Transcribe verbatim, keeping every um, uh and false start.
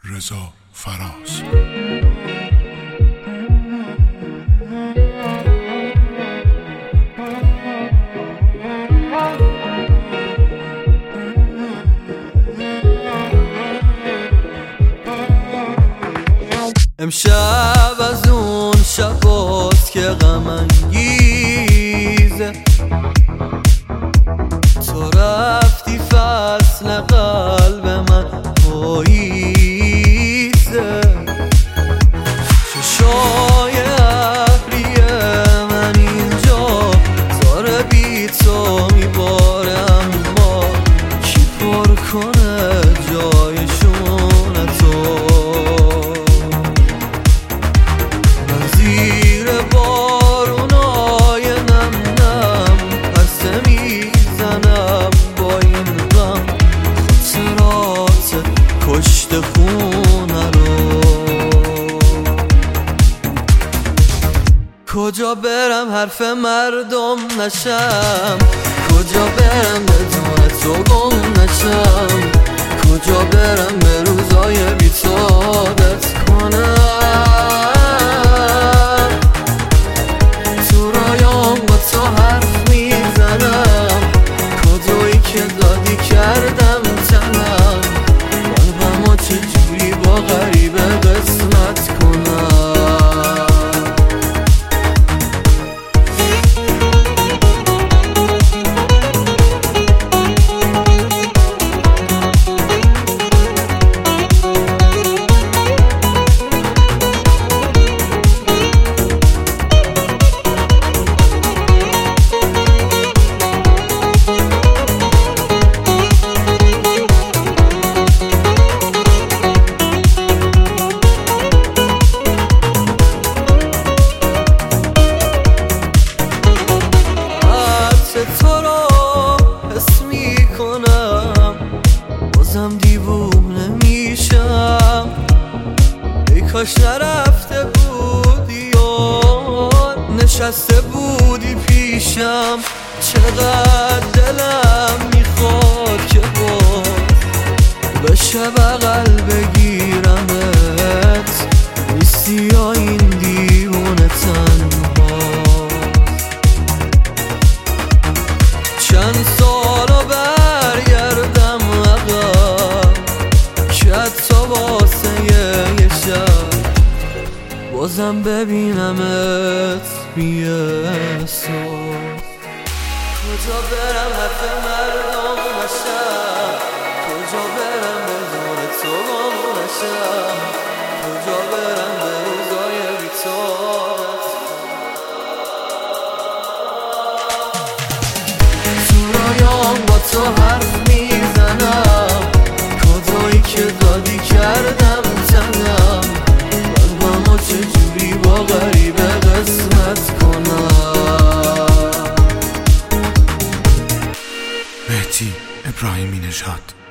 رضا فراز. امشب از اون شباست که غم انگیزه، تو رفتی فصل قلب من پاییزه، چشای ابری من اینجا زار بی تو میباره، اما کی پر کنه جایشون تو؟ من زیر بارونای نم نم پرسه میزنم با این غم، خاطرات کشت خونه رو. کجا برم حرف مردم نشم، کجا برم بدون تو گم نشم، کجا برم به روزای بی تو عادت کنم؟ تو رایام با تو حرف میزنم، کدویی که دادی کردم تنم، قلبمو چجوری با غریبه قسمت کنم؟ تو رو حس میکنم، بازم دیوونه میشم، ای کاش نرفته بودی و نشسته بودی پیشم. چقدر دلم میخواد که باز بشه بغل بگیرمت، نیستی یا این دیوونه تنها؟ چند سالو برگردم عقب که حتی واسه یه شب بازم ببینمت بی‌احساس. کجا برم حرف مردم نشم، کجا برم بدون تو گم نشم، کجا برم به روزای بی تو؟ با تو حرف میزنم، کدویی که دادی کردم تنم، قلبمو چجوری با غریبه قسمت کنم؟ مهدی ابراهیمی نژاد.